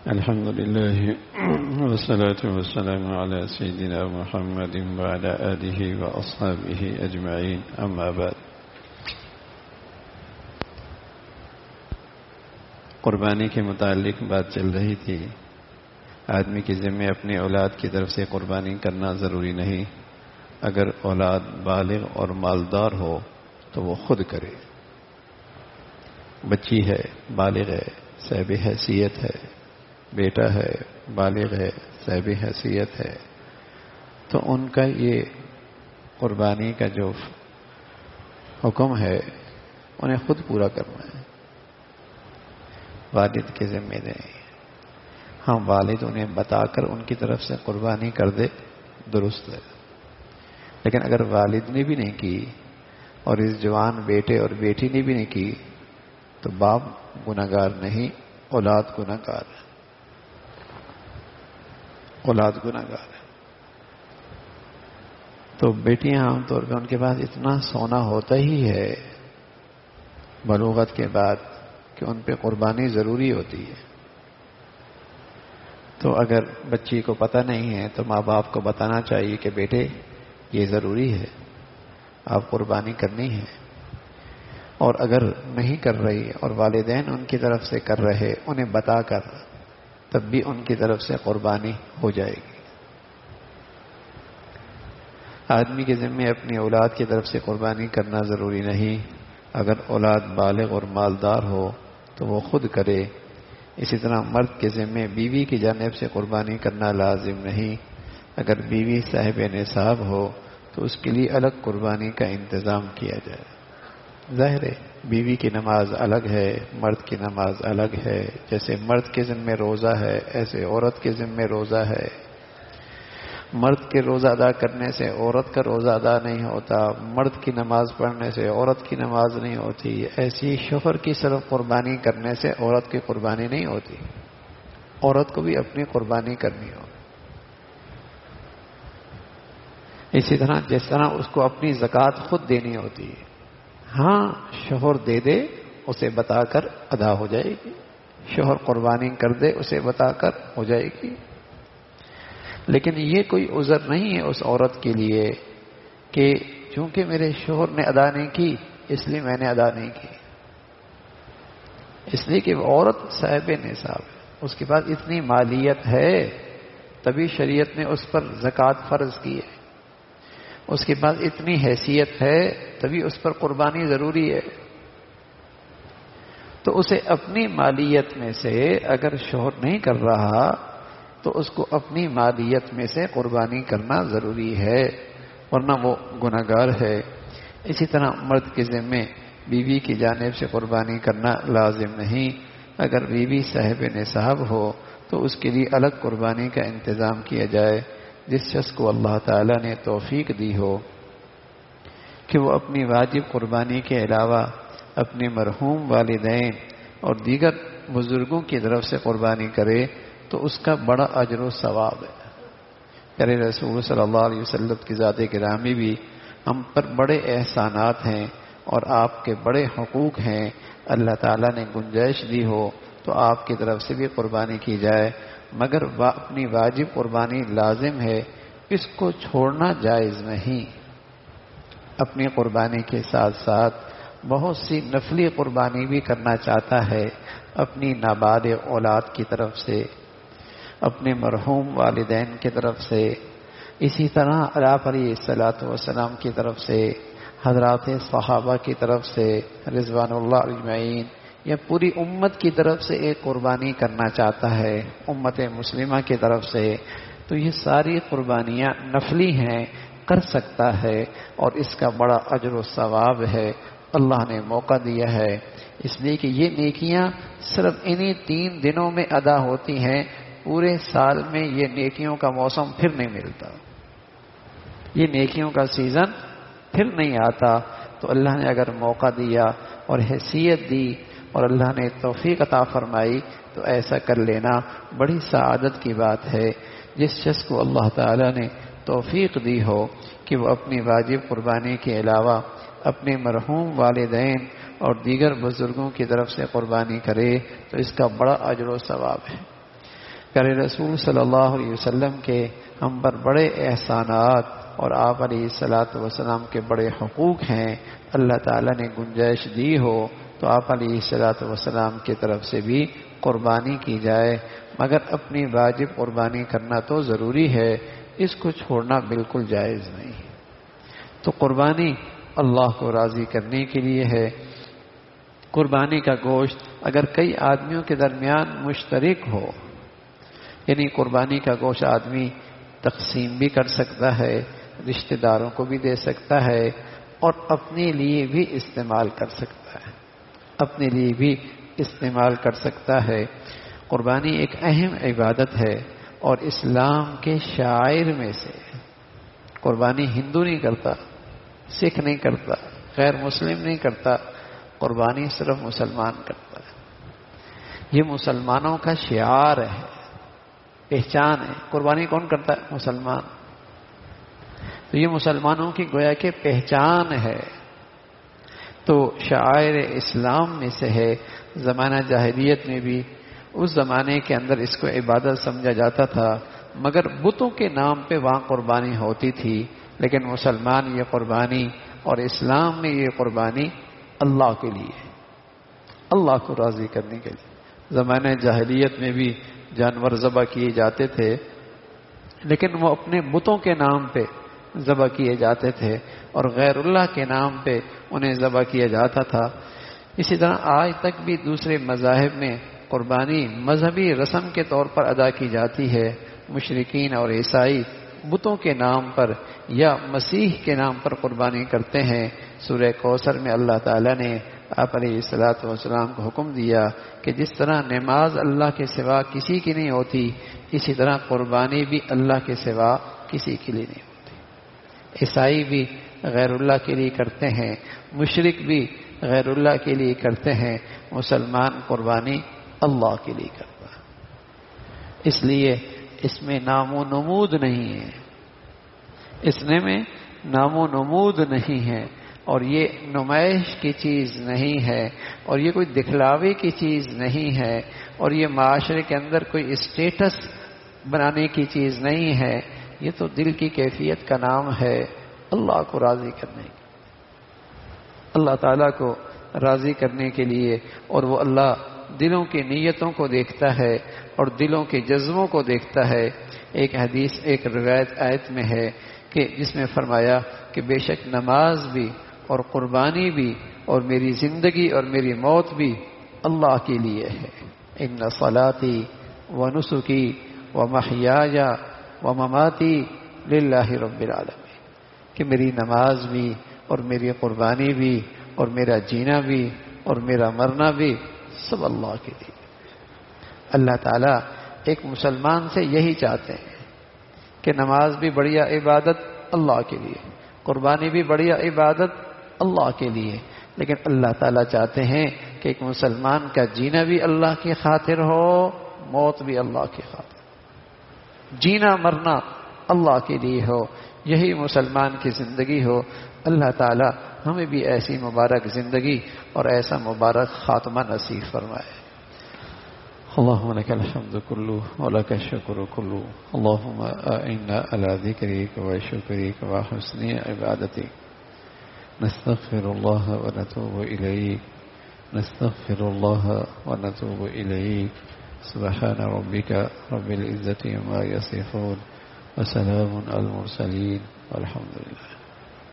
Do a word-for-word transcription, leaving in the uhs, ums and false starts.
الحمد لله والصلاة والسلام على سيدنا محمد وعلى آله وأصحابه أجمعين أما بعد. قربانی کے متعلق بات چل رہی تھی. آدمی کے ذمے اپنی اولاد کی طرف سے قربانی کرنا ضروری نہیں. اگر اولاد بالغ اور مالدار ہو تو وہ خود کرے. بچی ہے، بالغ ہے، صاحب حیثیت ہے، بیٹا ہے، بالغ ہے، صاحب حیثیت ہے، تو ان کا یہ قربانی کا جو حکم ہے انہیں خود پورا کرنا ہے. والد کے ذمہ نہیں. ہاں، والد انہیں بتا کر ان کی طرف سے قربانی کر دے، درست ہے. لیکن اگر والد نے بھی نہیں کی اور اس جوان بیٹے اور بیٹی نے بھی نہیں کی تو باپ گناہگار نہیں، اولاد گناہگار ہے. اولاد گناہگار ہے. تو بیٹیاں عام طور پہ ان کے پاس اتنا سونا ہوتا ہی ہے بلوغت کے بعد کہ ان پہ قربانی ضروری ہوتی ہے. تو اگر بچی کو پتہ نہیں ہے تو ماں باپ کو بتانا چاہیے کہ بیٹے یہ ضروری ہے، آپ قربانی کرنی ہے. اور اگر نہیں کر رہی اور والدین ان کی طرف سے کر رہے، انہیں بتا کر تب بھی ان کی طرف سے قربانی ہو جائے گی. آدمی کے ذمے اپنی اولاد کی طرف سے قربانی کرنا ضروری نہیں. اگر اولاد بالغ اور مالدار ہو تو وہ خود کرے. اسی طرح مرد کے ذمے بیوی کی جانب سے قربانی کرنا لازم نہیں. اگر بیوی صاحب نصاب ہو تو اس کے لیے الگ قربانی کا انتظام کیا جائے. ظاہر ہے بیوی کی نماز الگ ہے، مرد کی نماز الگ ہے. جیسے مرد کے ذمے روزہ ہے ایسے عورت کے ذمے روزہ ہے. مرد کے روزہ ادا کرنے سے عورت کا روزہ ادا نہیں ہوتا، مرد کی نماز پڑھنے سے عورت کی نماز نہیں ہوتی. ایسی شوہر کی صرف قربانی کرنے سے عورت کی قربانی نہیں ہوتی. عورت کو بھی اپنی قربانی کرنی ہو. اسی طرح جس طرح اس کو اپنی زکوٰۃ خود دینی ہوتی ہے. ہاں، شوہر دے دے اسے بتا کر ادا ہو جائے گی. شوہر قربانی کر دے اسے بتا کر ہو جائے گی. لیکن یہ کوئی عذر نہیں ہے اس عورت کے لیے کہ چونکہ میرے شوہر نے ادا نہیں کی اس لیے میں نے ادا نہیں کی. اس لیے کہ وہ عورت صاحب نصاب ہے، اس کے پاس اتنی مالیت ہے تبھی شریعت نے اس پر زکوٰۃ فرض کی ہے. اس کے پاس اتنی حیثیت ہے تبھی اس پر قربانی ضروری ہے. تو اسے اپنی مالیت میں سے اگر شوہر نہیں کر رہا تو اس کو اپنی مالیت میں سے قربانی کرنا ضروری ہے، ورنہ وہ گناہگار ہے. اسی طرح مرد کے ذمے بیوی کی جانب سے قربانی کرنا لازم نہیں. اگر بیوی صاحب نصاب ہو تو اس کے لیے الگ قربانی کا انتظام کیا جائے. جس شخص کو اللہ تعالیٰ نے توفیق دی ہو کہ وہ اپنی واجب قربانی کے علاوہ اپنے مرحوم والدین اور دیگر بزرگوں کی طرف سے قربانی کرے تو اس کا بڑا اجر و ثواب ہے. پیارے رسول صلی اللہ علیہ وسلم کی ذات گرامی بھی ہم پر بڑے احسانات ہیں اور آپ کے بڑے حقوق ہیں. اللہ تعالیٰ نے گنجائش دی ہو تو آپ کی طرف سے بھی قربانی کی جائے، مگر اپنی واجب قربانی لازم ہے، اس کو چھوڑنا جائز نہیں. اپنی قربانی کے ساتھ ساتھ بہت سی نفلی قربانی بھی کرنا چاہتا ہے اپنی نابالغ اولاد کی طرف سے، اپنے مرحوم والدین کی طرف سے. اسی طرح آپ علیہ الصلوۃ والسلام کی طرف سے، حضرات صحابہ کی طرف سے رضوان اللہ اجمعین، یا پوری امت کی طرف سے ایک قربانی کرنا چاہتا ہے امت مسلمہ کی طرف سے، تو یہ ساری قربانیاں نفلی ہیں، کر سکتا ہے اور اس کا بڑا اجر و ثواب ہے. اللہ نے موقع دیا ہے اس لیے کہ یہ نیکیاں صرف انہی تین دنوں میں ادا ہوتی ہیں. پورے سال میں یہ نیکیوں کا موسم پھر نہیں ملتا، یہ نیکیوں کا سیزن پھر نہیں آتا. تو اللہ نے اگر موقع دیا اور حیثیت دی اور اللہ نے توفیق عطا فرمائی تو ایسا کر لینا بڑی سعادت کی بات ہے. جس شخص کو اللہ تعالیٰ نے توفیق دی ہو کہ وہ اپنی واجب قربانی کے علاوہ اپنے مرحوم والدین اور دیگر بزرگوں کی طرف سے قربانی کرے تو اس کا بڑا اجر و ثواب ہے. پیارے رسول صلی اللہ علیہ وسلم کے ہم پر بڑے احسانات اور آپ علیہ الصلاۃ والسلام کے بڑے حقوق ہیں، اللہ تعالیٰ نے گنجائش دی ہو تو آپ علیہ الصلاۃ والسلام کی طرف سے بھی قربانی کی جائے، مگر اپنی واجب قربانی کرنا تو ضروری ہے، اس کو چھوڑنا بالکل جائز نہیں۔ تو قربانی اللہ کو راضی کرنے کے لیے ہے۔ قربانی کا گوشت اگر کئی آدمیوں کے درمیان مشترک ہو، یعنی قربانی کا گوشت آدمی تقسیم بھی کر سکتا ہے، رشتہ داروں کو بھی دے سکتا ہے اور اپنے لیے بھی استعمال کر سکتا ہے، اپنے لیے بھی استعمال کر سکتا ہے۔ قربانی ایک اہم عبادت ہے اور اسلام کے شعائر میں سے۔ قربانی ہندو نہیں کرتا، سکھ نہیں کرتا، غیر مسلم نہیں کرتا، قربانی صرف مسلمان کرتا ہے۔ یہ مسلمانوں کا شعار ہے، پہچان ہے۔ قربانی کون کرتا ہے؟ مسلمان۔ تو یہ مسلمانوں کی گویا کہ پہچان ہے، تو شعائر اسلام میں سے ہے۔ زمانہ جاہلیت میں بھی اس زمانے کے اندر اس کو عبادت سمجھا جاتا تھا، مگر بتوں کے نام پہ وہاں قربانی ہوتی تھی، لیکن مسلمان یہ قربانی اور اسلام میں یہ قربانی اللہ کے لیے، اللہ کو راضی کرنے کے لیے۔ زمانہ جاہلیت میں بھی جانور ذبح کیے جاتے تھے، لیکن وہ اپنے بتوں کے نام پہ ذبح کیے جاتے تھے اور غیر اللہ کے نام پہ انہیں ذبح کیا جاتا تھا۔ اسی طرح آج تک بھی دوسرے مذاہب میں قربانی مذہبی رسم کے طور پر ادا کی جاتی ہے۔ مشرکین اور عیسائی بتوں کے نام پر یا مسیح کے نام پر قربانی کرتے ہیں۔ سورہ کوثر میں اللہ تعالیٰ نے آپ علیہ الصلاۃ والسلام کو حکم دیا کہ جس طرح نماز اللہ کے سوا کسی کی نہیں ہوتی، اسی طرح قربانی بھی اللہ کے سوا کسی کے لیے نہیں ہوتی۔ عیسائی بھی غیر اللہ کے لیے کرتے ہیں، مشرک بھی غیر اللہ کے لیے کرتے ہیں، مسلمان قربانی اللہ کے لیے کرتا ہے۔ اس لیے اس میں نام و نمود نہیں ہے، اس میں نام و نمود نہیں ہے، اور یہ نمائش کی چیز نہیں ہے، اور یہ کوئی دکھلاوے کی چیز نہیں ہے، اور یہ معاشرے کے اندر کوئی اسٹیٹس بنانے کی چیز نہیں ہے۔ یہ تو دل کی کیفیت کا نام ہے، اللہ کو راضی کرنے کی، اللہ تعالیٰ کو راضی کرنے کے لیے۔ اور وہ اللہ دلوں کی نیتوں کو دیکھتا ہے اور دلوں کے جذبوں کو دیکھتا ہے۔ ایک حدیث ایک روایت آیت میں ہے کہ جس میں فرمایا کہ بے شک نماز بھی اور قربانی بھی اور میری زندگی اور میری موت بھی اللہ کے لیے ہے۔ ان صلاتی و نسکی و محیای و مماتی للہ رب العالمین، کہ میری نماز بھی اور میری قربانی بھی اور میرا جینا بھی اور میرا مرنا بھی سب اللہ کے لیے۔ اللہ تعالیٰ ایک مسلمان سے یہی چاہتے ہیں کہ نماز بھی بڑھیا عبادت اللہ کے لیے، قربانی بھی بڑھیا عبادت اللہ کے لیے، لیکن اللہ تعالیٰ چاہتے ہیں کہ ایک مسلمان کا جینا بھی اللہ کی خاطر ہو، موت بھی اللہ کی خاطر، جینا مرنا اللہ کے لیے ہو، یہی مسلمان کی زندگی ہو۔ اللہ تعالیٰ ہمیں بھی ایسی مبارک زندگی اور ایسا مبارک خاتمہ نصیب فرمائے۔ اللهم لك الحمد كله ولك الشكر كله، اللهم أعنا على ذكرك وشكرك وحسن عبادتك، نستغفر الله ونتوب إليك، نستغفر الله ونتوب إليك، سبحان ربك رب العزة عما يصفون وسلام على المرسلين والحمد لله۔